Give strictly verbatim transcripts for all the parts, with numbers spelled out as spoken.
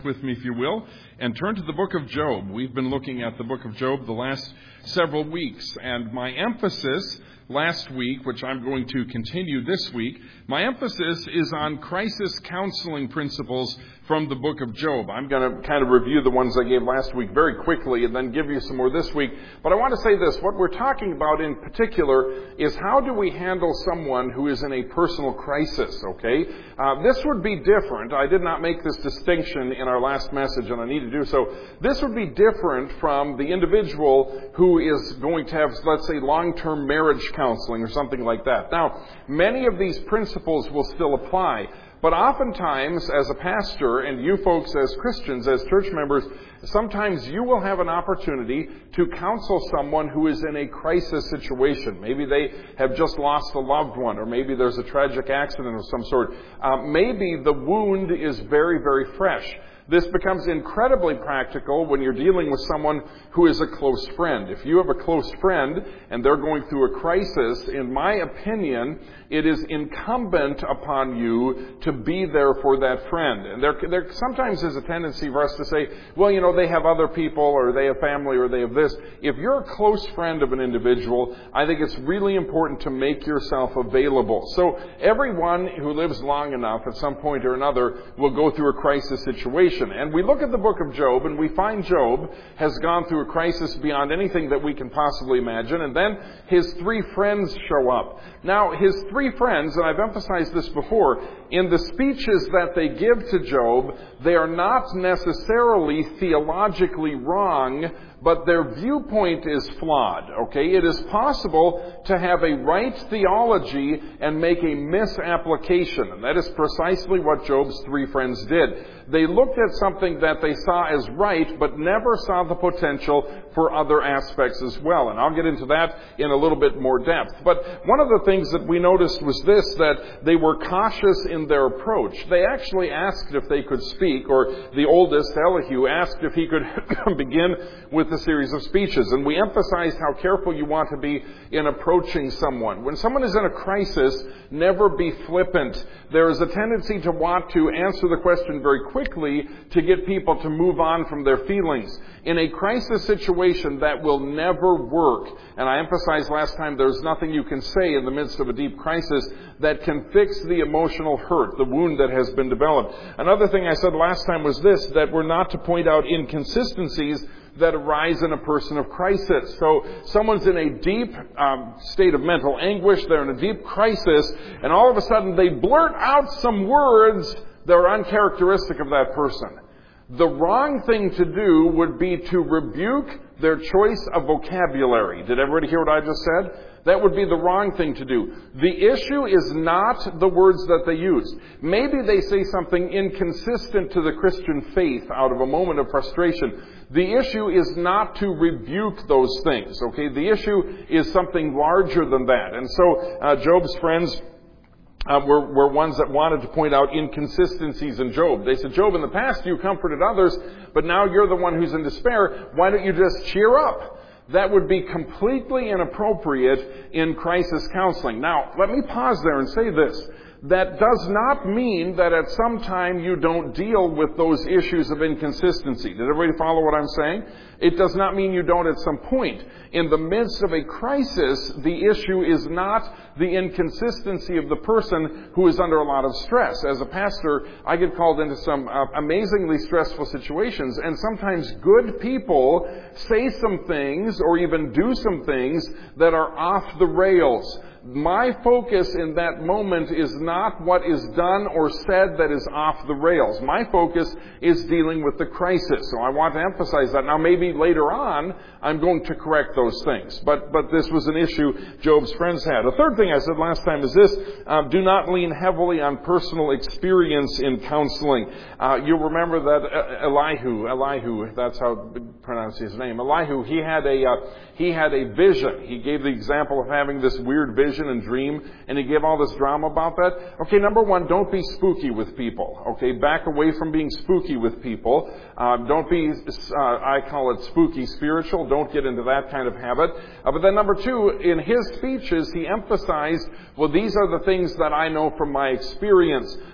With me, if you will, and turn to the book of Job. We've been looking at the book of Job the last several weeks, and my emphasis last week, which I'm going to continue this week, my emphasis is on crisis counseling principles from the book of Job. I'm going to kind of review the ones I gave last week very quickly and then give you some more this week. But I want to say this. What we're talking about in particular is how do we handle someone who is in a personal crisis, okay? Uh, this would be different. I did not make this distinction in our last message, and I need to do so. This would be different from the individual who is going to have, let's say, long-term marriage counseling or something like that. Now, many of these principles will still apply. But oftentimes, as a pastor, and you folks as Christians, as church members, sometimes you will have an opportunity to counsel someone who is in a crisis situation. Maybe they have just lost a loved one, or maybe there's a tragic accident of some sort. Uh, maybe the wound is very, very fresh. This becomes incredibly practical when you're dealing with someone who is a close friend. If you have a close friend and they're going through a crisis, in my opinion, it is incumbent upon you to be there for that friend. And there, there sometimes is a tendency for us to say, well, you know, they have other people, or they have family, or they have this. If you're a close friend of an individual, I think it's really important to make yourself available. So everyone who lives long enough at some point or another will go through a crisis situation. And we look at the book of Job, and we find Job has gone through a crisis beyond anything that we can possibly imagine. And then his three friends show up. Now, his three friends, and I've emphasized this before, in the speeches that they give to Job, they are not necessarily theologically wrong, but their viewpoint is flawed, okay? It is possible to have a right theology and make a misapplication, and that is precisely what Job's three friends did. They looked at something that they saw as right, but never saw the potential for other aspects as well, and I'll get into that in a little bit more depth. But one of the things that we noticed was this, that they were cautious in their approach. They actually asked if they could speak, or the oldest, Elihu, asked if he could begin with a series of speeches. And we emphasized how careful you want to be in approaching someone. When someone is in a crisis, never be flippant. There is a tendency to want to answer the question very quickly to get people to move on from their feelings. In a crisis situation, that will never work. And I emphasized last time, there's nothing you can say in the midst of a deep crisis that can fix the emotional hurt, the wound that has been developed. Another thing I said last time was this, that we're not to point out inconsistencies that arise in a person of crisis. So someone's in a deep um, state of mental anguish, they're in a deep crisis, and all of a sudden they blurt out some words that are uncharacteristic of that person. The wrong thing to do would be to rebuke their choice of vocabulary. Did everybody hear what I just said? That would be the wrong thing to do. The issue is not the words that they use. Maybe they say something inconsistent to the Christian faith out of a moment of frustration. The issue is not to rebuke those things, okay? The issue is something larger than that. And so uh, Job's friends Uh, were, were ones that wanted to point out inconsistencies in Job. They said, Job, in the past you comforted others, but now you're the one who's in despair. Why don't you just cheer up? That would be completely inappropriate in crisis counseling. Now, let me pause there and say this. That does not mean that at some time you don't deal with those issues of inconsistency. Did everybody follow what I'm saying? It does not mean you don't at some point. In the midst of a crisis, the issue is not the inconsistency of the person who is under a lot of stress. As a pastor, I get called into some uh, amazingly stressful situations, and sometimes good people say some things or even do some things that are off the rails. My focus in that moment is not what is done or said that is off the rails. My focus is dealing with the crisis. So I want to emphasize that. Now maybe later on I'm going to correct those things. But but this was an issue Job's friends had. A third thing I said last time is this. Um, do not lean heavily on personal experience in counseling. Uh, you'll remember that uh, Elihu, Elihu, that's how to pronounce his name. Elihu, he had a uh, he had a vision. He gave the example of having this weird vision and dream, and he gave all this drama about that. Okay, number one, don't be spooky with people. Okay, back away from being spooky with people. Uh, don't be, uh, I call it spooky spiritual. Don't get into that kind of habit. Uh, but then number two, in his speeches, he emphasized, well, these are the things that I know from my experience.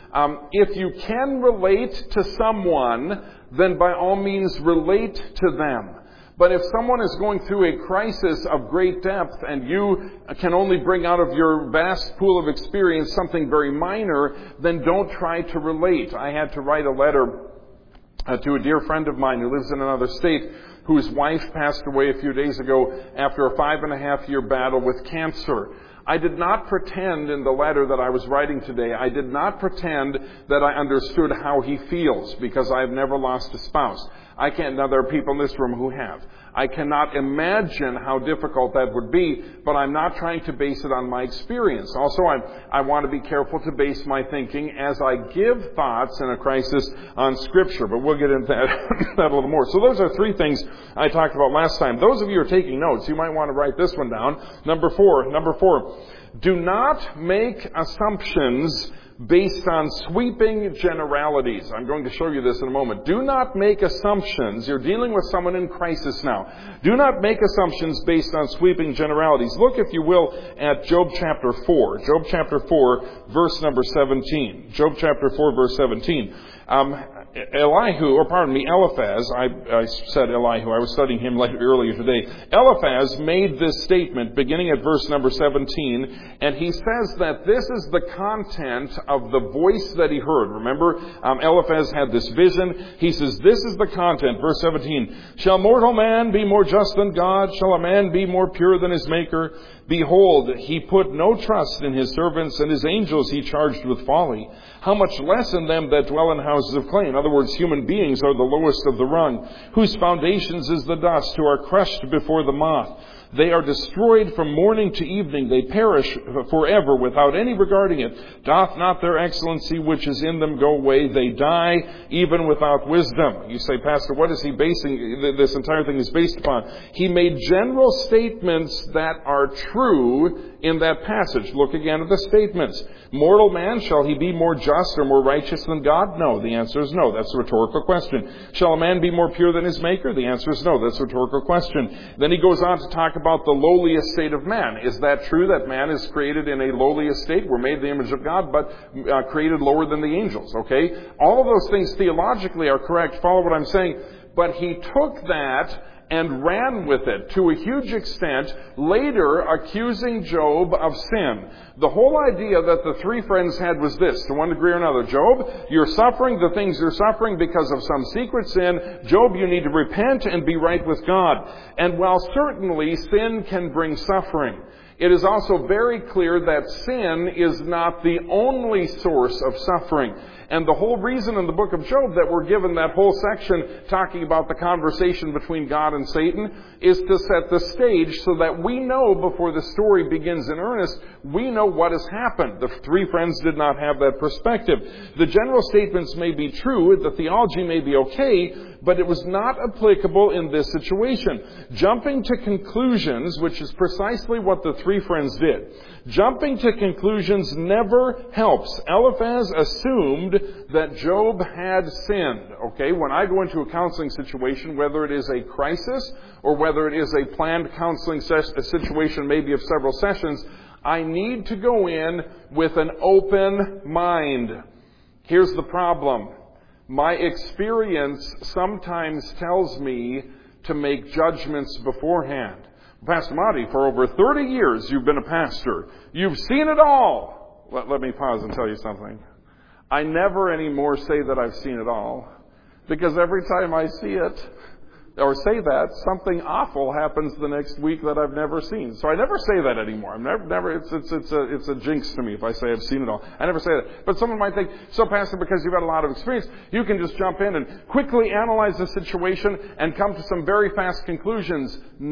Um, if you can relate to someone, then by all means relate to them. But if someone is going through a crisis of great depth and you can only bring out of your vast pool of experience something very minor, then don't try to relate. I had to write a letter uh, to a dear friend of mine who lives in another state, whose wife passed away a few days ago after a five and a half year battle with cancer. I did not pretend in the letter that I was writing today, I did not pretend that I understood how he feels, because I have never lost a spouse. I can't, now there are people in this room who have. I cannot imagine how difficult that would be, but I'm not trying to base it on my experience. Also, I, I want to be careful to base my thinking as I give thoughts in a crisis on Scripture, but we'll get into that, that a little more. So those are three things I talked about last time. Those of you who are taking notes, you might want to write this one down. Number four, number four, do not make assumptions based on sweeping generalities. I'm going to show you this in a moment. Do not make assumptions. You're dealing with someone in crisis now. Do not make assumptions based on sweeping generalities. Look, if you will, at Job chapter four. Job chapter four, verse number seventeen. Job chapter four, verse seventeen. Um, Elihu, or pardon me, Eliphaz, I, I said Elihu, I was studying him earlier today. Eliphaz made this statement beginning at verse number seventeen, and he says that this is the content of the voice that he heard. Remember, um, Eliphaz had this vision. He says, this is the content, verse seventeen. Shall mortal man be more just than God? Shall a man be more pure than his Maker? Behold, he put no trust in his servants, and his angels he charged with folly. How much less in them that dwell in houses of clay? In other words, human beings are the lowest of the rung, whose foundations is the dust, who are crushed before the moth. They are destroyed from morning to evening. They perish forever without any regarding it. Doth not their excellency which is in them go away? They die even without wisdom. You say, Pastor, what is he basing, this entire thing is based upon? He made general statements that are true in that passage. Look again at the statements. Mortal man, shall he be more just or more righteous than God? No. The answer is no. That's a rhetorical question. Shall a man be more pure than his Maker? The answer is no. That's a rhetorical question. Then he goes on to talk about the lowly estate of man. Is that true that man is created in a lowly estate? We're made in the image of God, but uh, created lower than the angels, okay? All of those things theologically are correct. Follow what I'm saying. But he took that and ran with it to a huge extent, later accusing Job of sin. The whole idea that the three friends had was this, to one degree or another. Job, you're suffering the things you're suffering because of some secret sin. Job, you need to repent and be right with God. And while certainly sin can bring suffering, it is also very clear that sin is not the only source of suffering. And the whole reason in the book of Job that we're given that whole section talking about the conversation between God and Satan is to set the stage so that we know before the story begins in earnest, we know what has happened. The three friends did not have that perspective. The general statements may be true, the theology may be okay, but it was not applicable in this situation. Jumping to conclusions, which is precisely what the three friends did. Jumping to conclusions never helps. Eliphaz assumed that Job had sinned. Okay, when I go into a counseling situation, whether it is a crisis or whether it is a planned counseling ses- a situation maybe of several sessions, I need to go in with an open mind. Here's the problem. My experience sometimes tells me to make judgments beforehand. Pastor Monty, for over thirty years you've been a pastor. You've seen it all. Let, let me pause and tell you something. I never anymore say that I've seen it all, because every time I see it, or say that, something awful happens the next week that I've never seen. So I never say that anymore. I'm never, never, it's, it's, it's a, it's a jinx to me if I say I've seen it all. I never say that. But someone might think, so Pastor, because you've had a lot of experience, you can just jump in and quickly analyze the situation and come to some very fast conclusions.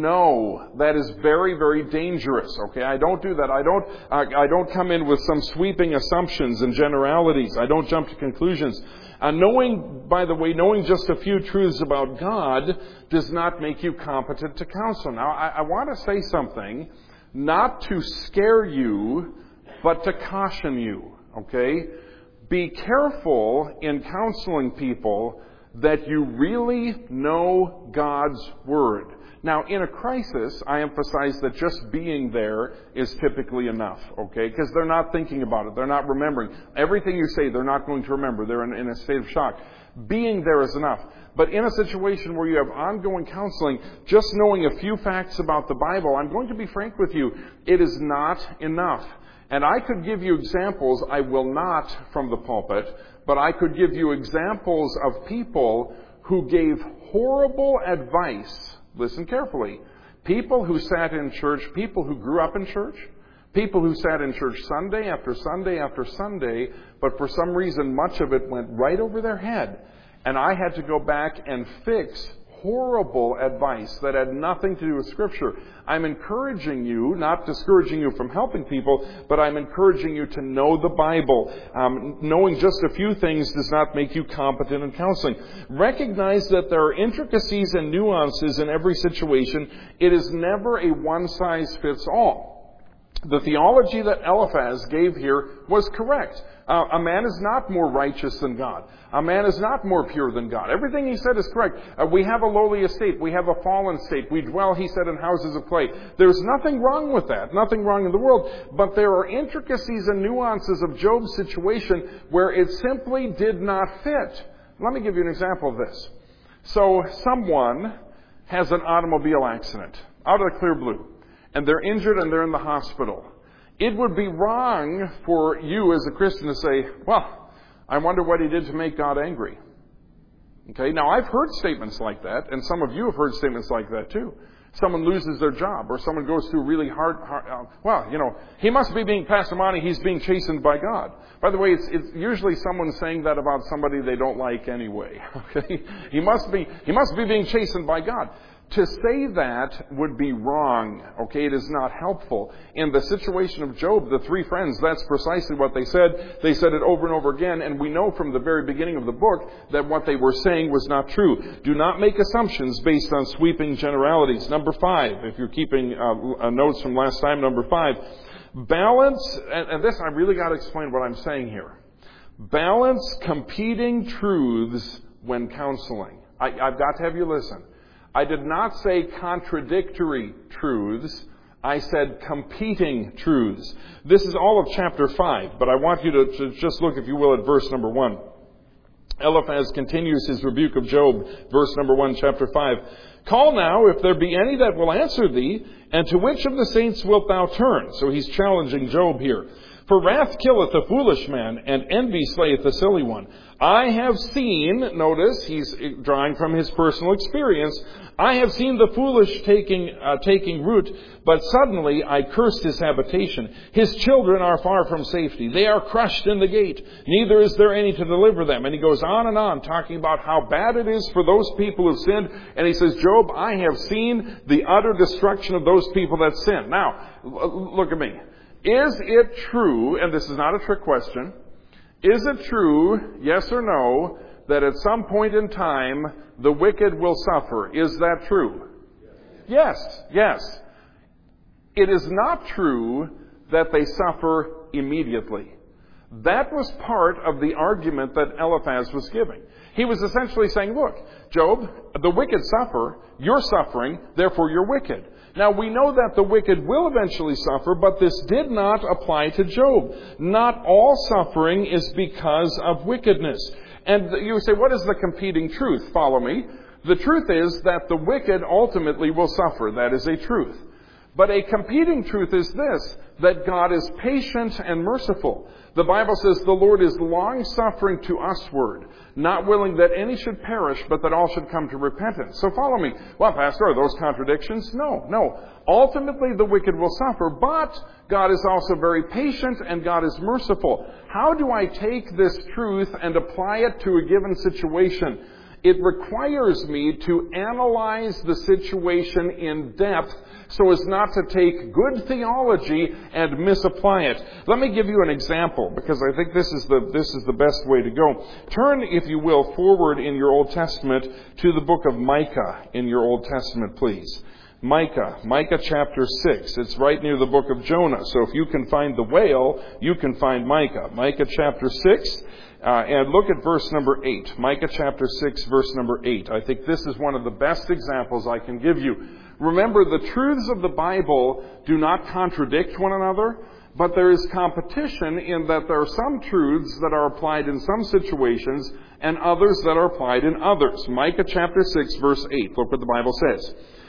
No, that is very, very dangerous. Okay, I don't do that. I don't, uh, I don't come in with some sweeping assumptions and generalities. I don't jump to conclusions. Uh, knowing, by the way, knowing just a few truths about God does not make you competent to counsel. Now, I, I want to say something, not to scare you, but to caution you, okay? Be careful in counseling people that you really know God's Word. Now, in a crisis, I emphasize that just being there is typically enough, okay? Because they're not thinking about it. They're not remembering. Everything you say, they're not going to remember. They're in, in a state of shock. Being there is enough. But in a situation where you have ongoing counseling, just knowing a few facts about the Bible, I'm going to be frank with you, it is not enough. And I could give you examples, I will not from the pulpit, but I could give you examples of people who gave horrible advice. Listen carefully. People who sat in church, people who grew up in church, people who sat in church Sunday after Sunday after Sunday, but for some reason much of it went right over their head. And I had to go back and fix horrible advice that had nothing to do with Scripture. I'm encouraging you, not discouraging you from helping people, but I'm encouraging you to know the Bible. Um, knowing just a few things does not make you competent in counseling. Recognize that there are intricacies and nuances in every situation. It is never a one-size-fits-all. The theology that Eliphaz gave here was correct. Uh, a man is not more righteous than God. A man is not more pure than God. Everything he said is correct. Uh, we have a lowly estate. We have a fallen state. We dwell, he said, in houses of clay. There's nothing wrong with that. Nothing wrong in the world. But there are intricacies and nuances of Job's situation where it simply did not fit. Let me give you an example of this. So someone has an automobile accident out of the clear blue, and they're injured and they're in the hospital. It would be wrong for you as a Christian to say, well, I wonder what he did to make God angry. Okay, now I've heard statements like that, and some of you have heard statements like that too. Someone loses their job, or someone goes through really hard, hard uh, well, you know, he must be being, Pastor Monty, he's being chastened by God. By the way, it's, it's usually someone saying that about somebody they don't like anyway. Okay, he must be, he must be being chastened by God. To say that would be wrong, okay? It is not helpful. In the situation of Job, the three friends, that's precisely what they said. They said it over and over again, and we know from the very beginning of the book that what they were saying was not true. Do not make assumptions based on sweeping generalities. Number five, if you're keeping uh, notes from last time, number five, balance, and, and this, I really got to explain what I'm saying here. Balance competing truths when counseling. I, I've got to have you listen. I did not say contradictory truths. I said competing truths. This is all of chapter five, but I want you to, to just look, if you will, at verse number one. Eliphaz continues his rebuke of Job, verse number one, chapter five. Call now, if there be any that will answer thee, and to which of the saints wilt thou turn? So he's challenging Job here. For wrath killeth the foolish man, and envy slayeth the silly one. I have seen, notice, he's drawing from his personal experience, I have seen the foolish taking uh, taking root, but suddenly I cursed his habitation. His children are far from safety. They are crushed in the gate. Neither is there any to deliver them. And he goes on and on, talking about how bad it is for those people who sinned. And he says, Job, I have seen the utter destruction of those people that sin. Now, look at me. Is it true, and this is not a trick question, is it true, yes or no, that at some point in time the wicked will suffer? Is that true? Yes, yes. It is not true that they suffer immediately. That was part of the argument that Eliphaz was giving. He was essentially saying, look, Job, the wicked suffer, you're suffering, therefore you're wicked. Now, we know that the wicked will eventually suffer, but this did not apply to Job. Not all suffering is because of wickedness. And you say, what is the competing truth? Follow me. The truth is that the wicked ultimately will suffer. That is a truth. But a competing truth is this, that God is patient and merciful. The Bible says the Lord is long-suffering to usward, not willing that any should perish, but that all should come to repentance. So follow me. Well, Pastor, are those contradictions? No, no. Ultimately, the wicked will suffer, but God is also very patient and God is merciful. How do I take this truth and apply it to a given situation? It requires me to analyze the situation in depth so as not to take good theology and misapply it. Let me give you an example, because I think this is the this is the best way to go. Turn, if you will, forward in your Old Testament to the book of Micah in your Old Testament, please. Micah, Micah chapter six. It's right near the book of Jonah. So if you can find the whale, you can find Micah. Micah chapter six. Uh, and look at verse number eight. Micah chapter six, verse number eight. I think this is one of the best examples I can give you. Remember, the truths of the Bible do not contradict one another, but there is competition in that there are some truths that are applied in some situations and others that are applied in others. Micah chapter six, verse eight. Look what the Bible says.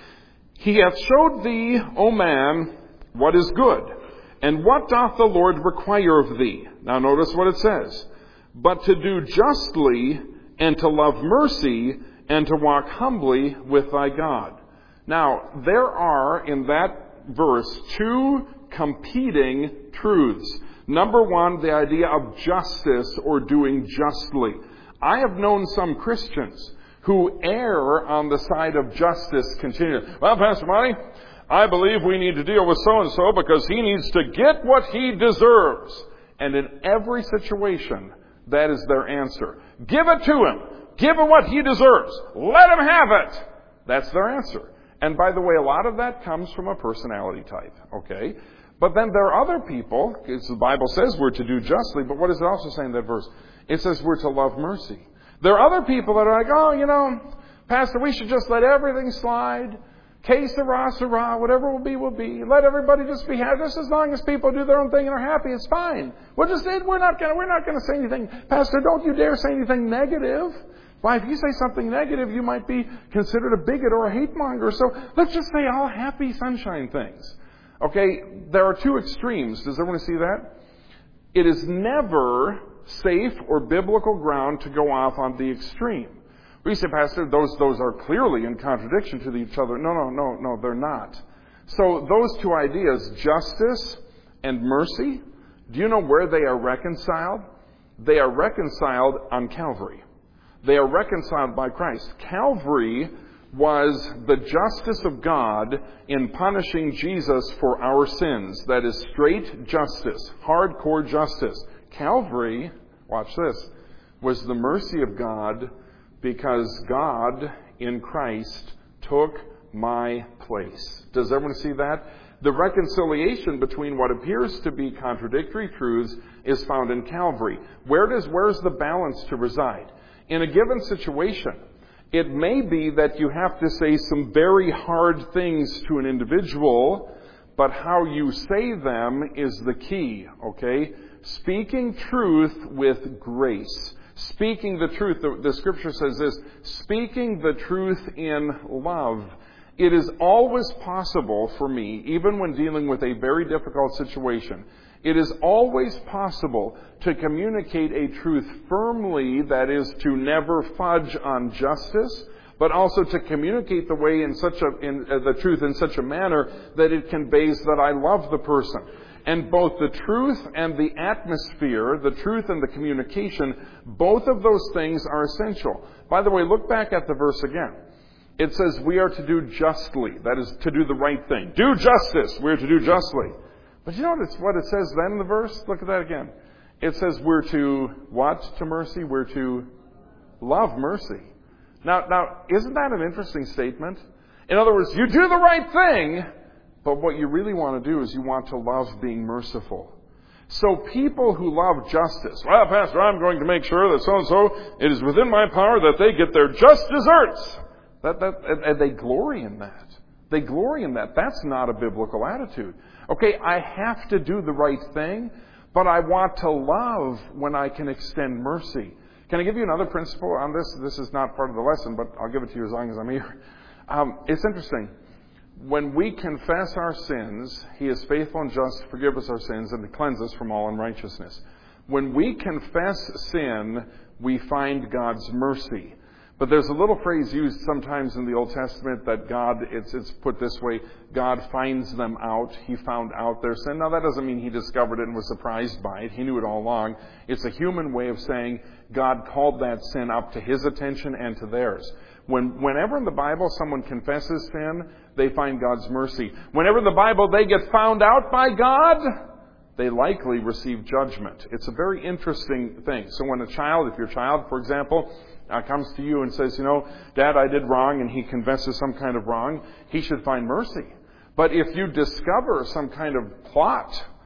He hath showed thee, O man, what is good, and what doth the Lord require of thee? Now notice what it says. But to do justly, and to love mercy, and to walk humbly with thy God. Now, there are, in that verse, two competing truths. Number one, the idea of justice or doing justly. I have known some Christians who err on the side of justice continually. Well, Pastor Monty, I believe we need to deal with so-and-so because he needs to get what he deserves. And in every situation, that is their answer. Give it to him. Give him what he deserves. Let him have it. That's their answer. And by the way, a lot of that comes from a personality type, okay? But then there are other people, because the Bible says we're to do justly, but what does it also say in that verse? It says we're to love mercy. There are other people that are like, oh, you know, Pastor, we should just let everything slide. Que sera, sera, whatever will be, will be. Let everybody just be happy. Just as long as people do their own thing and are happy, it's fine. We'll just say, we're not going we're not going to say anything. Pastor, don't you dare say anything negative. Why, if you say something negative, you might be considered a bigot or a hate monger. So let's just say all happy sunshine things. Okay, there are two extremes. Does everyone see that? It is never safe or biblical ground to go off on the extreme. We say, Pastor, those those are clearly in contradiction to each other. No, no, no, no, they're not. So those two ideas, justice and mercy, do you know where they are reconciled? They are reconciled on Calvary. They are reconciled by Christ. Calvary was the justice of God in punishing Jesus for our sins. That is straight justice, hardcore justice. Calvary, watch this, was the mercy of God because God in Christ took my place. Does everyone see that? The reconciliation between what appears to be contradictory truths is found in Calvary. Where does where's the balance to reside? In a given situation, it may be that you have to say some very hard things to an individual, but how you say them is the key, okay? Speaking truth with grace. Speaking the truth, the, the scripture says this, speaking the truth in love. It is always possible for me, even when dealing with a very difficult situation, it is always possible to communicate a truth firmly, that is to never fudge on justice, but also to communicate the way in such a, in, uh, the truth in such a manner that it conveys that I love the person. And both the truth and the atmosphere, the truth and the communication, both of those things are essential. By the way, look back at the verse again. It says we are to do justly. That is to do the right thing. Do justice. We are to do justly. But you notice what it says then in the verse? Look at that again. It says we're to what to mercy? We're to love mercy. Now, now, isn't that an interesting statement? In other words, you do the right thing, but what you really want to do is you want to love being merciful. So people who love justice, well, Pastor, I'm going to make sure that so-and-so, it is within my power that they get their just deserts. That, that, and they glory in that. They glory in that. That's not a biblical attitude. Okay, I have to do the right thing, but I want to love when I can extend mercy. Can I give you another principle on this? This is not part of the lesson, but I'll give it to you as long as I'm here. Um, it's interesting. When we confess our sins, He is faithful and just to forgive us our sins and to cleanse us from all unrighteousness. When we confess sin, we find God's mercy. But there's a little phrase used sometimes in the Old Testament that God, it's, it's put this way, God finds them out. He found out their sin. Now that doesn't mean He discovered it and was surprised by it. He knew it all along. It's a human way of saying God called that sin up to His attention and to theirs. When, whenever in the Bible someone confesses sin, they find God's mercy. Whenever in the Bible they get found out by God, they likely receive judgment. It's a very interesting thing. So when a child, if your child, for example, Uh, comes to you and says, you know, Dad, I did wrong, and he confesses some kind of wrong, he should find mercy. But if you discover some kind of plot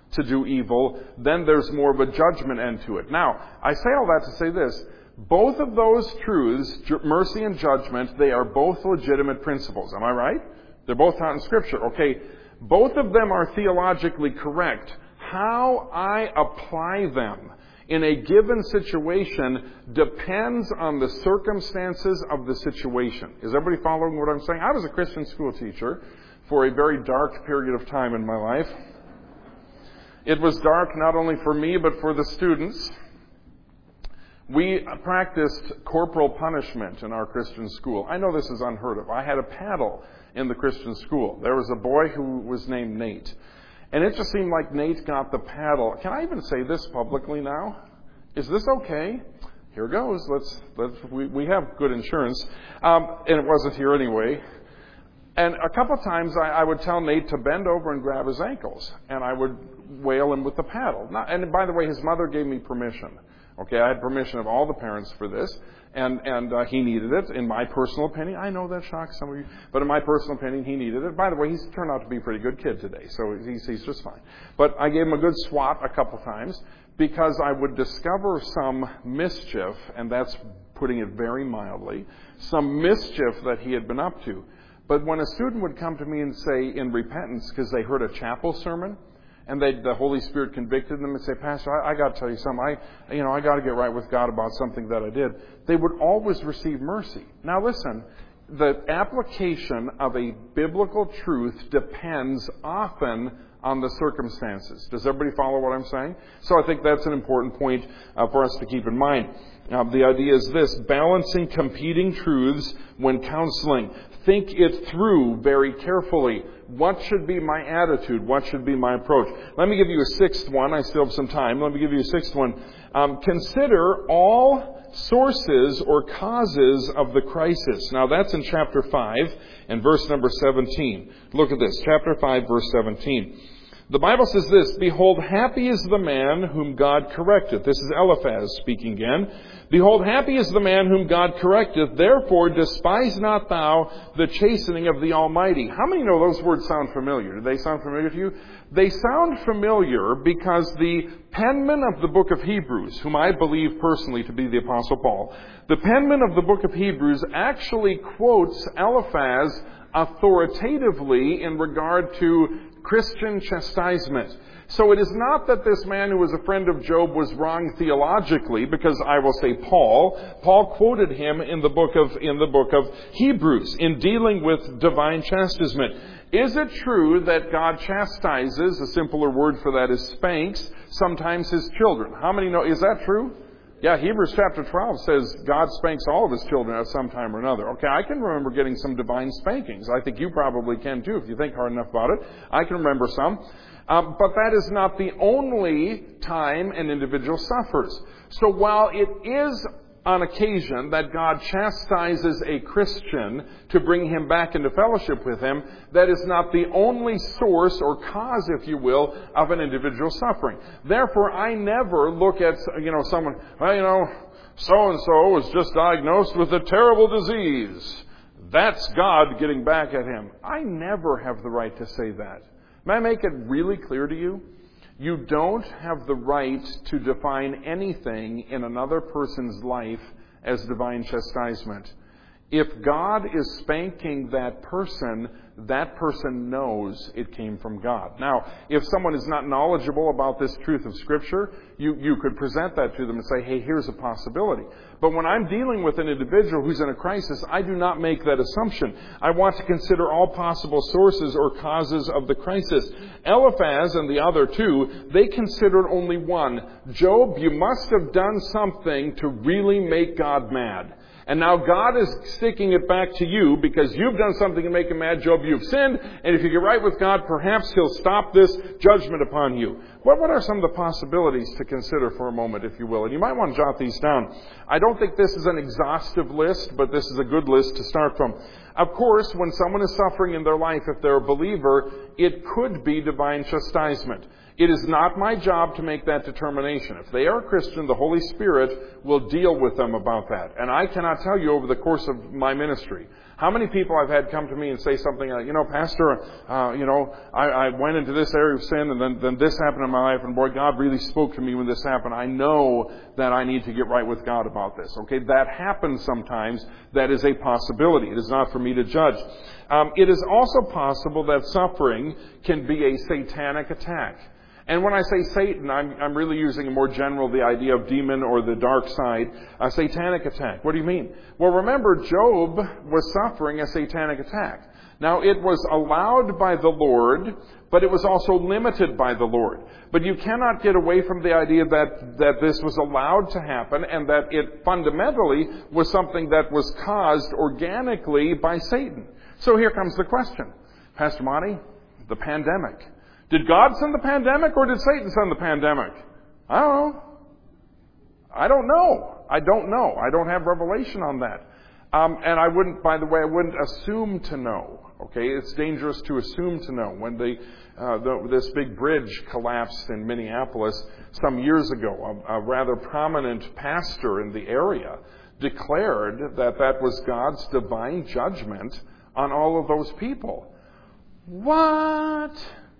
to do evil, then there's more of a judgment end to it. Now, I say all that to say this. Both of those truths, mercy and judgment, they are both legitimate principles. Am I right? They're both taught in Scripture. Okay, both of them are theologically correct. How I apply them in a given situation depends on the circumstances of the situation. Is everybody following what I'm saying? I was a Christian school teacher for a very dark period of time in my life. It was dark not only for me, but for the students. We practiced corporal punishment in our Christian school. I know this is unheard of. I had a paddle in the Christian school. There was a boy who was named Nate. And it just seemed like Nate got the paddle. Can I even say this publicly now? Is this okay? Here goes. Let's, let's, we, we have good insurance. Um, and it wasn't here anyway. And a couple of times I, I would tell Nate to bend over and grab his ankles. And I would whale him with the paddle. Not, and by the way, his mother gave me permission. Okay, I had permission of all the parents for this, and and uh, he needed it. In my personal opinion, I know that shocks some of you, but in my personal opinion, he needed it. By the way, he's turned out to be a pretty good kid today, so he's, he's just fine. But I gave him a good swat a couple times because I would discover some mischief, and that's putting it very mildly, some mischief that he had been up to. But when a student would come to me and say in repentance because they heard a chapel sermon, and they, the Holy Spirit convicted them and say, Pastor, I, I got to tell you something. I, you know, I got to get right with God about something that I did. They would always receive mercy. Now listen, the application of a biblical truth depends often on the circumstances. Does everybody follow what I'm saying? So I think that's an important point uh, for us to keep in mind. Uh, the idea is this: balancing competing truths when counseling. Think it through very carefully. What should be my attitude? What should be my approach? Let me give you a sixth one. I still have some time. Let me give you a sixth one. Um, consider all sources or causes of the crisis. Now that's in chapter five and verse number seventeen. Look at this. Chapter five, verse seventeen. The Bible says this: Behold, happy is the man whom God correcteth. This is Eliphaz speaking again. Behold, happy is the man whom God correcteth. Therefore, despise not thou the chastening of the Almighty. How many know those words sound familiar? Do they sound familiar to you? They sound familiar because the penman of the book of Hebrews, whom I believe personally to be the Apostle Paul, the penman of the book of Hebrews actually quotes Eliphaz authoritatively in regard to Christian chastisement. So it is not that this man who was a friend of Job was wrong theologically, because I will say Paul. Paul quoted him in the book of in the book of Hebrews in dealing with divine chastisement. Is it true that God chastises, a simpler word for that is spanks, sometimes his children? How many know? Is that true? Yeah, Hebrews chapter twelve says God spanks all of his children at some time or another. Okay, I can remember getting some divine spankings. I think you probably can too if you think hard enough about it. I can remember some. Um, but that is not the only time an individual suffers. So while it is on occasion that God chastises a Christian to bring him back into fellowship with him, that is not the only source or cause, if you will, of an individual suffering. Therefore, I never look at, you know, someone, well, you know, so-and-so was just diagnosed with a terrible disease. That's God getting back at him. I never have the right to say that. May I make it really clear to you? You don't have the right to define anything in another person's life as divine chastisement. If God is spanking that person, that person knows it came from God. Now, if someone is not knowledgeable about this truth of Scripture, you, you could present that to them and say, hey, here's a possibility. But when I'm dealing with an individual who's in a crisis, I do not make that assumption. I want to consider all possible sources or causes of the crisis. Eliphaz and the other two, they considered only one. Job, you must have done something to really make God mad. And now God is sticking it back to you because you've done something to make him mad. Job, you've sinned. And if you get right with God, perhaps he'll stop this judgment upon you. What, what are some of the possibilities to consider for a moment, if you will? And you might want to jot these down. I don't think this is an exhaustive list, but this is a good list to start from. Of course, when someone is suffering in their life, if they're a believer, it could be divine chastisement. It is not my job to make that determination. If they are a Christian, the Holy Spirit will deal with them about that. And I cannot tell you over the course of my ministry how many people I've had come to me and say something like, you know, Pastor, uh, you know, I, I went into this area of sin and then, then this happened in my life, and boy, God really spoke to me when this happened. I know that I need to get right with God about this. Okay, that happens sometimes. That is a possibility. It is not for me to judge. Um, it is also possible that suffering can be a satanic attack. And when I say Satan, I'm, I'm really using more general the idea of demon or the dark side, a satanic attack. What do you mean? Well, remember, Job was suffering a satanic attack. Now, it was allowed by the Lord, but it was also limited by the Lord. But you cannot get away from the idea that, that this was allowed to happen and that it fundamentally was something that was caused organically by Satan. So here comes the question. Pastor Monty, the pandemic. Did God send the pandemic or did Satan send the pandemic? I don't know. I don't know. I don't know. I don't have revelation on that. Um, and I wouldn't, by the way, I wouldn't assume to know. Okay, it's dangerous to assume to know. When the, uh, the this big bridge collapsed in Minneapolis some years ago, a, a rather prominent pastor in the area declared that that was God's divine judgment on all of those people. What?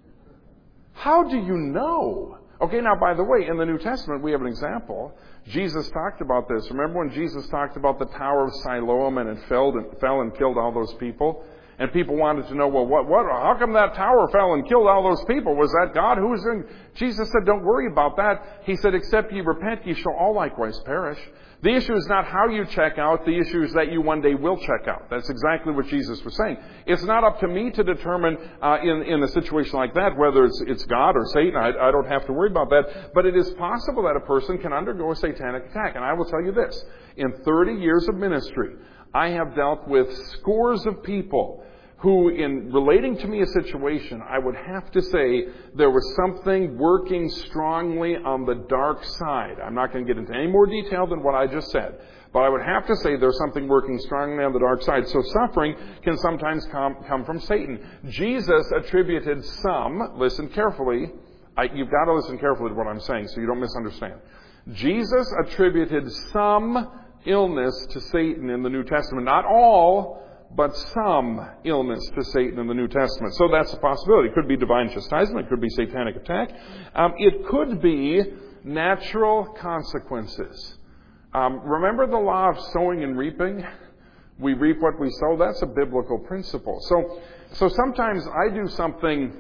How do you know? Okay, now, by the way, in the New Testament, we have an example. Jesus talked about this. Remember when Jesus talked about the Tower of Siloam and it fell and, fell and killed all those people? And people wanted to know, well, what, what, how come that tower fell and killed all those people? Was that God? Who was doing? Jesus said, don't worry about that. He said, except ye repent, ye shall all likewise perish. The issue is not how you check out. The issue is that you one day will check out. That's exactly what Jesus was saying. It's not up to me to determine uh, in, in a situation like that whether it's, it's God or Satan. I, I don't have to worry about that. But it is possible that a person can undergo a satanic attack. And I will tell you this. In thirty years of ministry, I have dealt with scores of people who, in relating to me a situation, I would have to say there was something working strongly on the dark side. I'm not going to get into any more detail than what I just said, but I would have to say there's something working strongly on the dark side. So suffering can sometimes come, come from Satan. Jesus attributed some, listen carefully, I, you've got to listen carefully to what I'm saying so you don't misunderstand. Jesus attributed some illness to Satan in the New Testament. Not all, but some illness to Satan in the New Testament. So that's a possibility. It could be divine chastisement. It could be satanic attack. Um, it could be natural consequences. Um, remember the law of sowing and reaping? We reap what we sow. That's a biblical principle. So, so sometimes I do something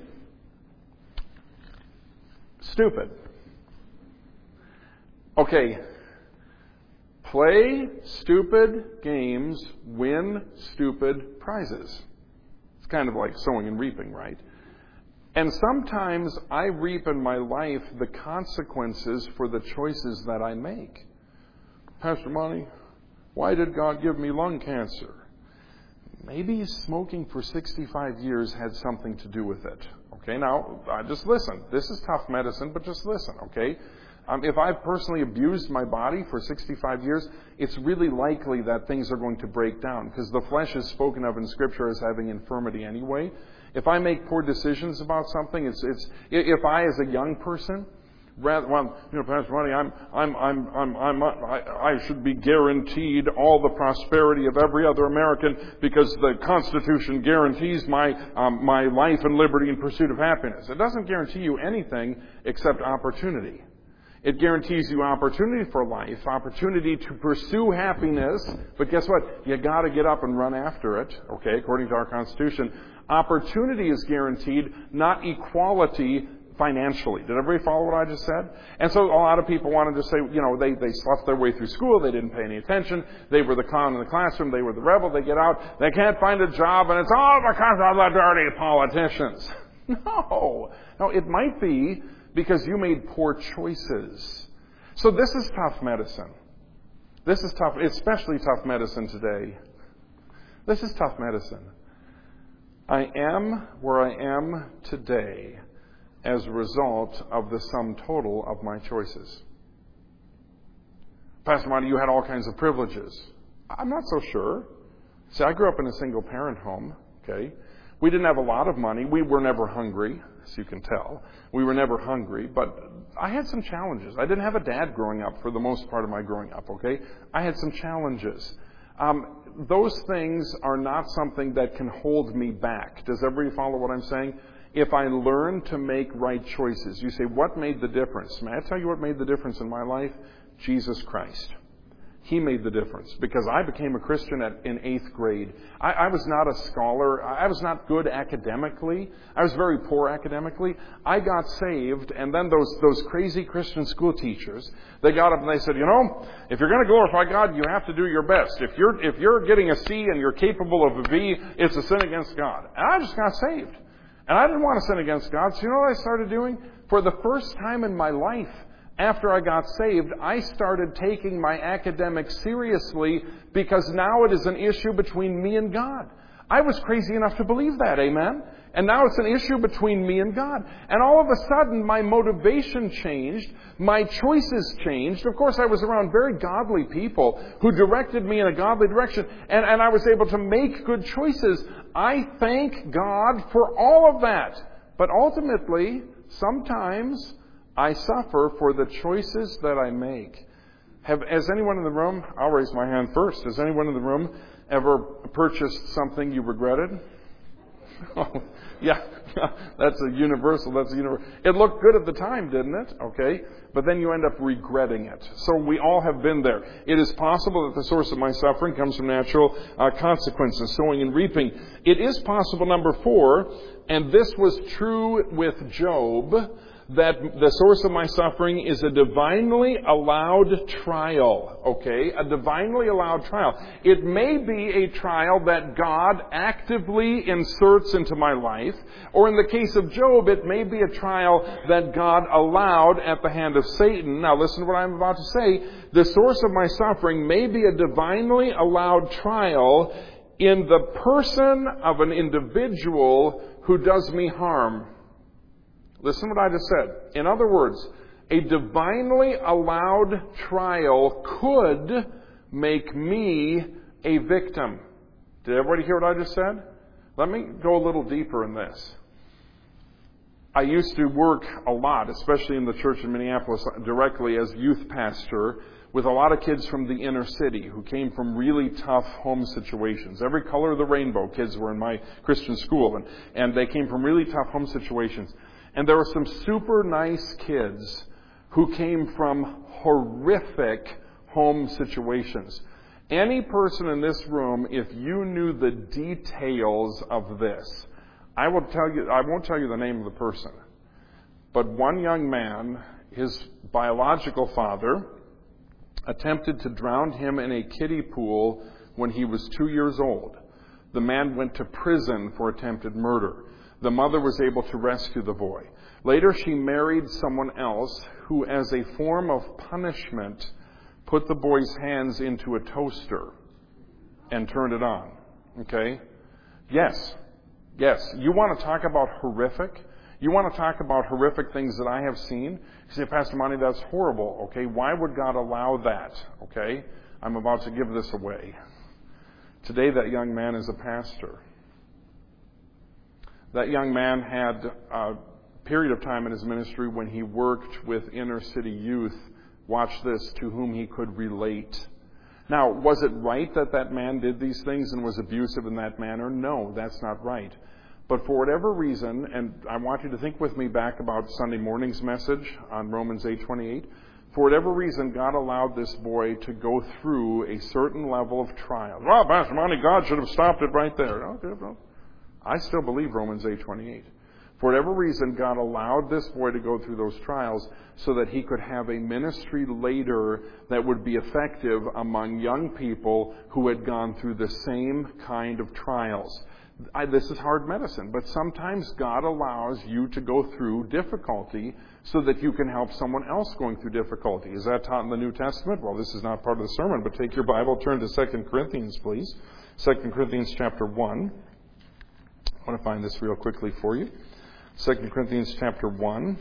stupid. Okay. Play stupid games, win stupid prizes. It's kind of like sowing and reaping, right? And sometimes I reap in my life the consequences for the choices that I make. Pastor Monty, why did God give me lung cancer? Maybe smoking for sixty-five years had something to do with it. Okay, now, uh, just listen. This is tough medicine, but just listen, okay? Um, if I've personally abused my body for sixty-five years, it's really likely that things are going to break down because the flesh is spoken of in Scripture as having infirmity anyway. If I make poor decisions about something, it's it's if I, as a young person, rather well, you know, Pastor Monty, I'm I'm I'm I'm I'm I, I should be guaranteed all the prosperity of every other American because the Constitution guarantees my um, my life and liberty in pursuit of happiness. It doesn't guarantee you anything except opportunity. It guarantees you opportunity for life, opportunity to pursue happiness. But guess what? You got to get up and run after it, okay, according to our Constitution. Opportunity is guaranteed, not equality financially. Did everybody follow what I just said? And so a lot of people wanted to say, you know, they, they sloughed their way through school. They didn't pay any attention. They were the clown in the classroom. They were the rebel. They get out. They can't find a job, and it's all because of the dirty politicians. No. No, it might be because you made poor choices. So this is tough medicine. This is tough, especially tough medicine today. This is tough medicine. I am where I am today as a result of the sum total of my choices. Pastor Monty, you had all kinds of privileges. I'm not so sure. See, I grew up in a single parent home, okay? We didn't have a lot of money. We were never hungry, as you can tell. We were never hungry, but I had some challenges. I didn't have a dad growing up for the most part of my growing up, okay? I had some challenges. Um, those things are not something that can hold me back. Does everybody follow what I'm saying? If I learn to make right choices, you say, what made the difference? May I tell you what made the difference in my life? Jesus Christ. He made the difference because I became a Christian at, in eighth grade. I, I was not a scholar. I was not good academically. I was very poor academically. I got saved, and then those those crazy Christian school teachers, they got up and they said, you know, if you're going to glorify God, you have to do your best. If you're if you're getting a C and you're capable of a V, it's a sin against God. And I just got saved. And I didn't want to sin against God. So you know what I started doing? For the first time in my life, after I got saved, I started taking my academics seriously because now it is an issue between me and God. I was crazy enough to believe that, amen? And now it's an issue between me and God. And all of a sudden, my motivation changed. My choices changed. Of course, I was around very godly people who directed me in a godly direction. And, and I was able to make good choices. I thank God for all of that. But ultimately, sometimes I suffer for the choices that I make. Have, has anyone in the room, I'll raise my hand first, has anyone in the room ever purchased something you regretted? Oh, yeah, that's a universal, that's a universal. It looked good at the time, didn't it? Okay. But then you end up regretting it. So we all have been there. It is possible that the source of my suffering comes from natural uh, consequences, sowing and reaping. It is possible, number four, and this was true with Job, that the source of my suffering is a divinely allowed trial, okay? A divinely allowed trial. It may be a trial that God actively inserts into my life, or in the case of Job, it may be a trial that God allowed at the hand of Satan. Now listen to what I'm about to say. The source of my suffering may be a divinely allowed trial in the person of an individual who does me harm. Listen to what I just said. In other words, a divinely allowed trial could make me a victim. Did everybody hear what I just said? Let me go a little deeper in this. I used to work a lot, especially in the church in Minneapolis, directly as youth pastor, with a lot of kids from the inner city who came from really tough home situations. Every color of the rainbow kids were in my Christian school, and, and they came from really tough home situations. And there were some super nice kids who came from horrific home situations. Any person in this room, if you knew the details of this, I will tell you, I won't tell you the name of the person, but one young man, his biological father, attempted to drown him in a kiddie pool when he was two years old. The man went to prison for attempted murder. The mother was able to rescue the boy. Later, she married someone else who, as a form of punishment, put the boy's hands into a toaster and turned it on. Okay? Yes. Yes. You want to talk about horrific? You want to talk about horrific things that I have seen? You say, Pastor Monty, that's horrible. Okay? Why would God allow that? Okay? I'm about to give this away. Today, that young man is a pastor. That young man had a period of time in his ministry when he worked with inner city youth, watch this, to whom he could relate. Now, was it right that that man did these things and was abusive in that manner? No, that's not right. But for whatever reason, and I want you to think with me back about Sunday morning's message on Romans eight twenty-eight, for whatever reason, God allowed this boy to go through a certain level of trial. Well, Pastor Monty, God should have stopped it right there. No, no. I still believe Romans eight twenty-eight. For whatever reason, God allowed this boy to go through those trials so that he could have a ministry later that would be effective among young people who had gone through the same kind of trials. I, this is hard medicine, but sometimes God allows you to go through difficulty so that you can help someone else going through difficulty. Is that taught in the New Testament? Well, this is not part of the sermon, but take your Bible, turn to Second Corinthians, please. Second Corinthians chapter one. I want to find this real quickly for you. Second Corinthians chapter one.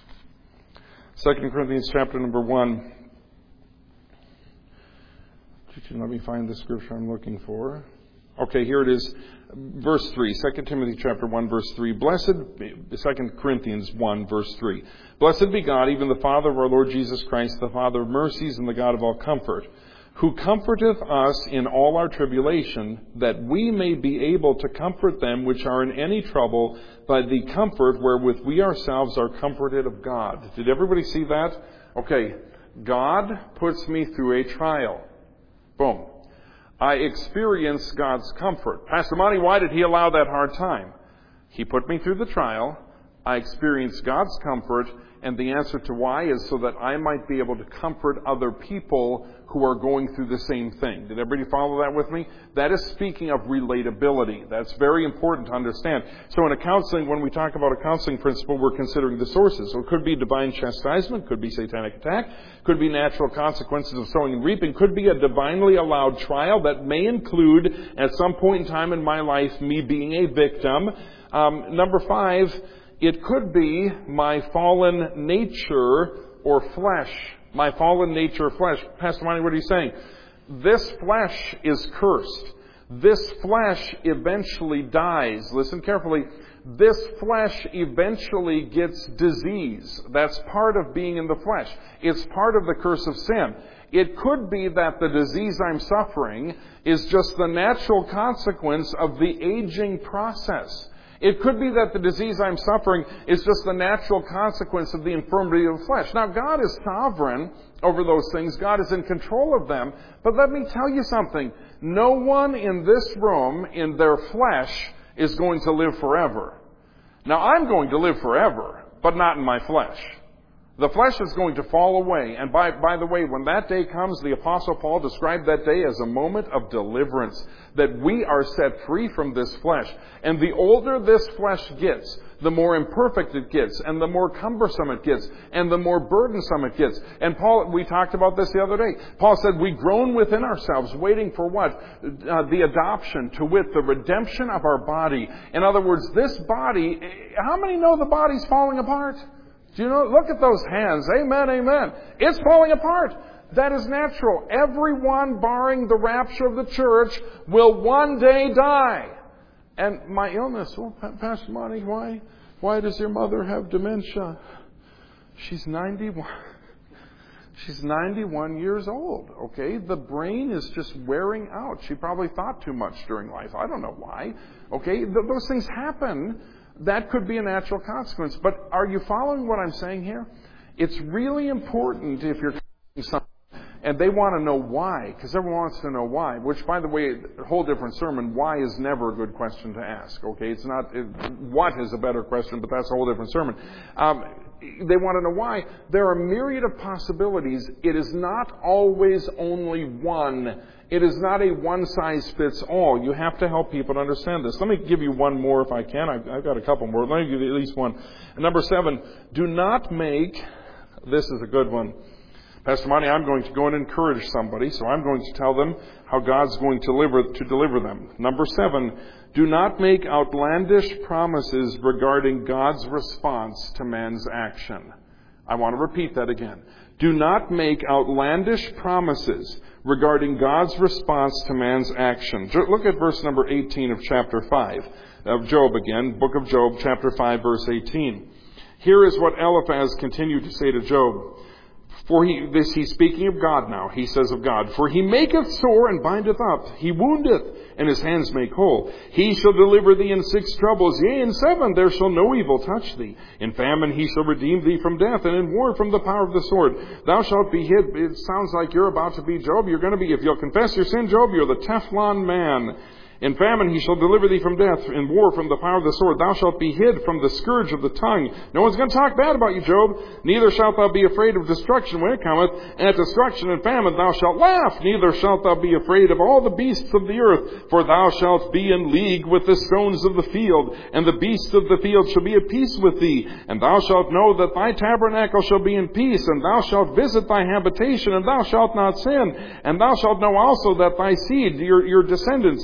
Second Corinthians chapter number one. Let me find the scripture I'm looking for. Okay, here it is. Verse three, Second Timothy chapter one, verse three. Blessed, Second Corinthians one, verse three. Blessed be God, even the Father of our Lord Jesus Christ, the Father of mercies and the God of all comfort, who comforteth us in all our tribulation, that we may be able to comfort them which are in any trouble by the comfort wherewith we ourselves are comforted of God. Did everybody see that? Okay, God puts me through a trial. Boom. I experience God's comfort. Pastor Monty, why did He allow that hard time? He put me through the trial. I experienced God's comfort, and the answer to why is so that I might be able to comfort other people who are going through the same thing. Did everybody follow that with me? That is speaking of relatability. That's very important to understand. So in a counseling, when we talk about a counseling principle, we're considering the sources. So it could be divine chastisement, could be satanic attack, could be natural consequences of sowing and reaping, could be a divinely allowed trial that may include, at some point in time in my life, me being a victim. Um, number five, it could be my fallen nature or flesh. My fallen nature or flesh. Pastor Monty, what are you saying? This flesh is cursed. This flesh eventually dies. Listen carefully. This flesh eventually gets disease. That's part of being in the flesh. It's part of the curse of sin. It could be that the disease I'm suffering is just the natural consequence of the aging process. It could be that the disease I'm suffering is just the natural consequence of the infirmity of the flesh. Now, God is sovereign over those things. God is in control of them. But let me tell you something. No one in this room, in their flesh, is going to live forever. Now, I'm going to live forever, but not in my flesh. The flesh is going to fall away. And by, by the way, when that day comes, the Apostle Paul described that day as a moment of deliverance, that we are set free from this flesh. And the older this flesh gets, the more imperfect it gets, and the more cumbersome it gets, and the more burdensome it gets. And Paul, we talked about this the other day. Paul said, we groan within ourselves, waiting for what? Uh, the adoption, to wit, the redemption of our body. In other words, this body, how many know the body's falling apart? Do you know? Look at those hands. Amen, amen. It's falling apart. That is natural. Everyone, barring the rapture of the church, will one day die. And my illness, well, Pastor Monty, why, why does your mother have dementia? She's ninety-one. She's ninety-one years old, okay? The brain is just wearing out. She probably thought too much during life. I don't know why. Okay? Th- those things happen. That could be a natural consequence. But are you following what I'm saying here? It's really important if you're something and they want to know why, because everyone wants to know why, which, by the way, a whole different sermon. Why is never a good question to ask, okay? It's not, it, what is a better question, but that's a whole different sermon. Um, they want to know why. There are a myriad of possibilities. It is not always only one. It is not a one-size-fits-all. You have to help people to understand this. Let me give you one more if I can. I've, I've got a couple more. Let me give you at least one. And number seven, do not make, this is a good one. Pastor Monty, I'm going to go and encourage somebody, so I'm going to tell them how God's going to deliver, to deliver them. Number seven, do not make outlandish promises regarding God's response to man's action. I want to repeat that again. Do not make outlandish promises regarding God's response to man's action. Look at verse number eighteen of chapter five of Job again, book of Job, chapter five, verse eighteen. Here is what Eliphaz continued to say to Job. For he, this he's speaking of God now. He says of God, for he maketh sore and bindeth up. He woundeth, and his hands make whole. He shall deliver thee in six troubles. Yea, in seven there shall no evil touch thee. In famine he shall redeem thee from death, and in war from the power of the sword. Thou shalt be hid. It sounds like you're about to be Job. You're going to be, if you'll confess your sin, Job, you're the Teflon man. In famine he shall deliver thee from death, in war from the power of the sword. Thou shalt be hid from the scourge of the tongue. No one's going to talk bad about you, Job. Neither shalt thou be afraid of destruction when it cometh. And at destruction and famine thou shalt laugh. Neither shalt thou be afraid of all the beasts of the earth. For thou shalt be in league with the stones of the field. And the beasts of the field shall be at peace with thee. And thou shalt know that thy tabernacle shall be in peace. And thou shalt visit thy habitation. And thou shalt not sin. And thou shalt know also that thy seed, your, your descendants, they shall be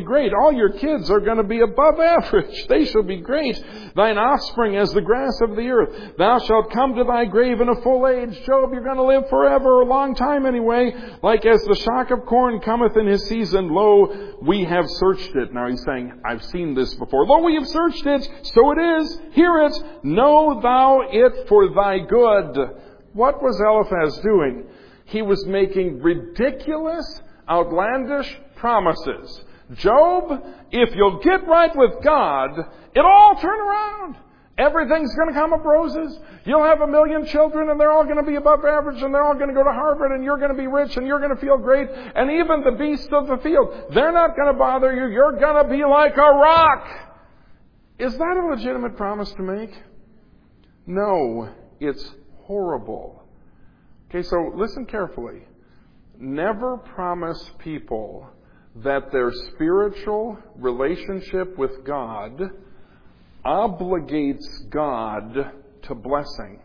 great. All your kids are going to be above average. They shall be great. Thine offspring as the grass of the earth. Thou shalt come to thy grave in a full age. Job, you're going to live forever, a long time anyway. Like as the shock of corn cometh in his season, lo, we have searched it. Now he's saying, I've seen this before. Lo, we have searched it, so it is. Hear it. Know thou it for thy good. What was Eliphaz doing? He was making ridiculous, outlandish promises. Job, if you'll get right with God, it'll all turn around. Everything's going to come up roses. You'll have a million children and they're all going to be above average and they're all going to go to Harvard and you're going to be rich and you're going to feel great. And even the beasts of the field, they're not going to bother you. You're going to be like a rock. Is that a legitimate promise to make? No, it's horrible. Okay, so listen carefully. Never promise people that their spiritual relationship with God obligates God to blessing.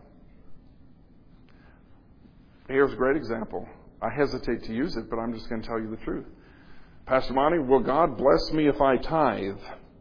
Here's a great example. I hesitate to use it, but I'm just going to tell you the truth. Pastor Monty, will God bless me if I tithe?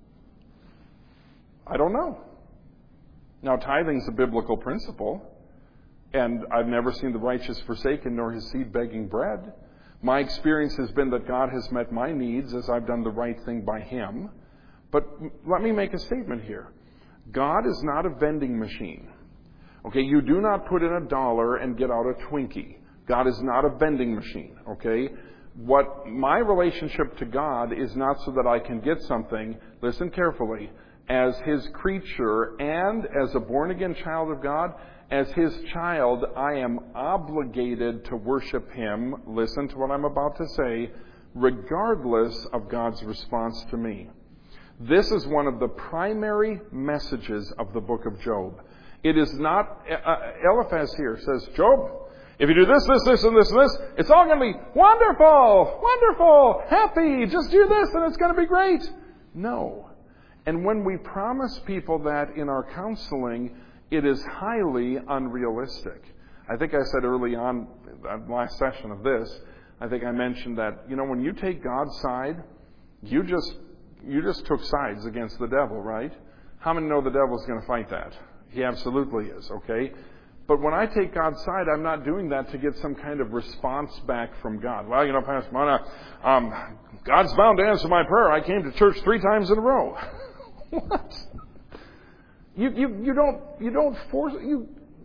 I don't know. Now, tithing's a biblical principle. And I've never seen the righteous forsaken, nor his seed begging bread. My experience has been that God has met my needs as I've done the right thing by Him. But let me make a statement here. God is not a vending machine. Okay, you do not put in a dollar and get out a Twinkie. God is not a vending machine. Okay? What my relationship to God is not so that I can get something, listen carefully, as His creature and as a born-again child of God. As His child, I am obligated to worship Him, listen to what I'm about to say, regardless of God's response to me. This is one of the primary messages of the book of Job. It is not, uh, Eliphaz here says, Job, if you do this, this, this, and this, and this, it's all going to be wonderful, wonderful, happy, just do this and it's going to be great. No. And when we promise people that in our counseling, it is highly unrealistic. I think I said early on, the last session of this, I think I mentioned that, you know, when you take God's side, you just you just took sides against the devil, right? How many know the devil's going to fight that? He absolutely is, okay? But when I take God's side, I'm not doing that to get some kind of response back from God. Well, you know, Pastor Mona, um, God's bound to answer my prayer. I came to church three times in a row. What? You, you, you don't, you don't force, you,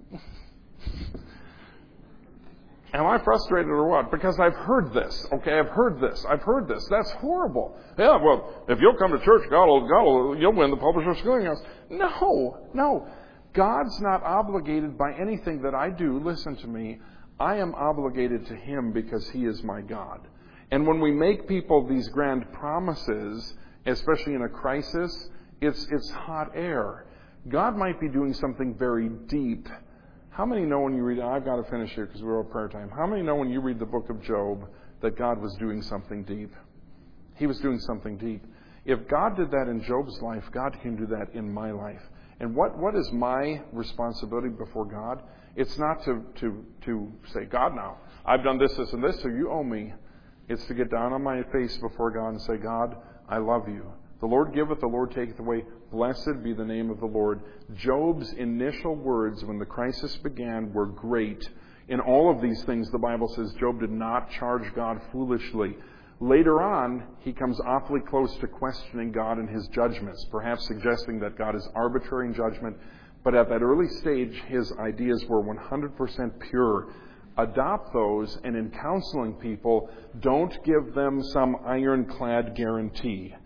am I frustrated or what? Because I've heard this, okay, I've heard this, I've heard this, that's horrible. Yeah, well, if you'll come to church, God will, God will, you'll win the Publishers Clearinghouse. No, no. God's not obligated by anything that I do. Listen to me. I am obligated to Him because He is my God. And when we make people these grand promises, especially in a crisis, it's, it's hot air. God might be doing something very deep. How many know when you read, I've got to finish here because we're over prayer time. How many know when you read the book of Job that God was doing something deep? He was doing something deep. If God did that in Job's life, God can do that in my life. And what, what is my responsibility before God? It's not to, to, to say, God, now, I've done this, this, and this, so you owe me. It's to get down on my face before God and say, God, I love you. The Lord giveth, the Lord taketh away. Blessed be the name of the Lord. Job's initial words when the crisis began were great. In all of these things, the Bible says Job did not charge God foolishly. Later on, he comes awfully close to questioning God and His judgments, perhaps suggesting that God is arbitrary in judgment. But at that early stage, his ideas were one hundred percent pure. Adopt those, and in counseling people, don't give them some ironclad guarantee.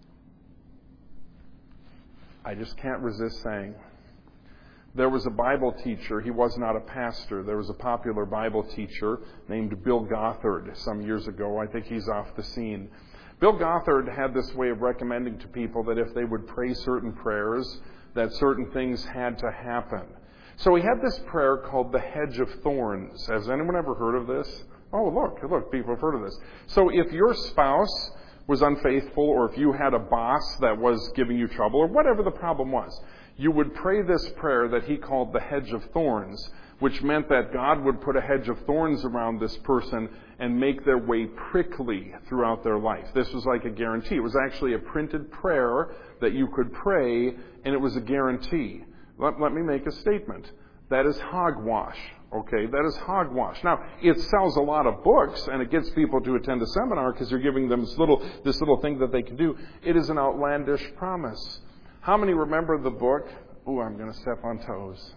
I just can't resist saying, there was a Bible teacher. He was not a pastor. There was a popular Bible teacher named Bill Gothard some years ago. I think he's off the scene. Bill Gothard had this way of recommending to people that if they would pray certain prayers, that certain things had to happen. So he had this prayer called the Hedge of Thorns. Has anyone ever heard of this? Oh, look, look, people have heard of this. So if your spouse was unfaithful, or if you had a boss that was giving you trouble, or whatever the problem was, you would pray this prayer that he called the Hedge of Thorns, which meant that God would put a hedge of thorns around this person and make their way prickly throughout their life. This was like a guarantee. It was actually a printed prayer that you could pray, and it was a guarantee. Let, let me make a statement. That is hogwash. Okay, that is hogwash. Now, it sells a lot of books, and it gets people to attend a seminar because you're giving them this little, this little thing that they can do. It is an outlandish promise. How many remember the book? Ooh, I'm going to step on toes.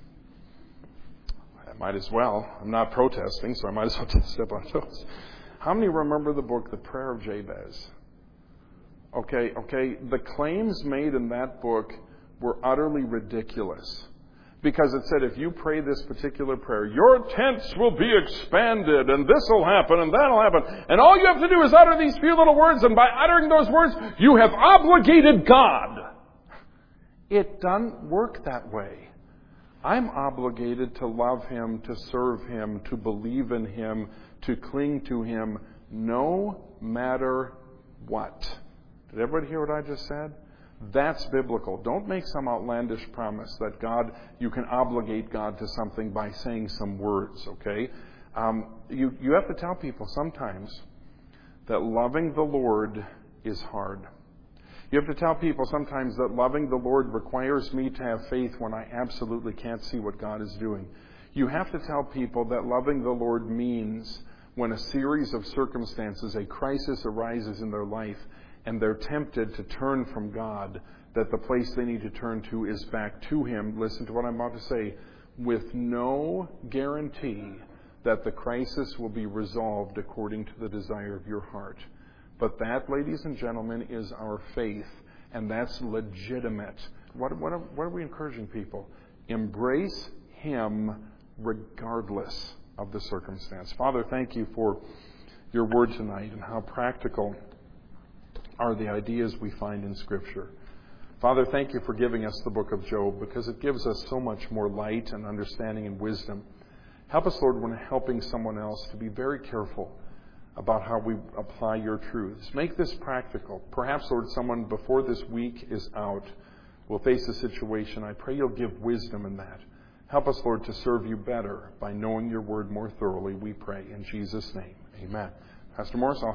I might as well. I'm not protesting, so I might as well step on toes. How many remember the book, The Prayer of Jabez? Okay, okay. The claims made in that book were utterly ridiculous. Because it said, if you pray this particular prayer, your tents will be expanded, and this will happen, and that will happen. And all you have to do is utter these few little words, and by uttering those words, you have obligated God. It doesn't work that way. I'm obligated to love Him, to serve Him, to believe in Him, to cling to Him, no matter what. Did everybody hear what I just said? That's biblical. Don't make some outlandish promise that God, you can obligate God to something by saying some words, okay? Um, you, you have to tell people sometimes that loving the Lord is hard. You have to tell people sometimes that loving the Lord requires me to have faith when I absolutely can't see what God is doing. You have to tell people that loving the Lord means when a series of circumstances, a crisis arises in their life, and they're tempted to turn from God, that the place they need to turn to is back to Him. Listen to what I'm about to say. With no guarantee that the crisis will be resolved according to the desire of your heart. But that, ladies and gentlemen, is our faith, and that's legitimate. What, what, are, what are we encouraging people? Embrace Him regardless of the circumstance. Father, thank you for your word tonight and how practical are the ideas we find in Scripture. Father, thank you for giving us the book of Job, because it gives us so much more light and understanding and wisdom. Help us, Lord, when helping someone else, to be very careful about how we apply your truths. Make this practical. Perhaps, Lord, someone before this week is out will face a situation. I pray you'll give wisdom in that. Help us, Lord, to serve you better by knowing your word more thoroughly, we pray. In Jesus' name, amen. Pastor Morris, I'll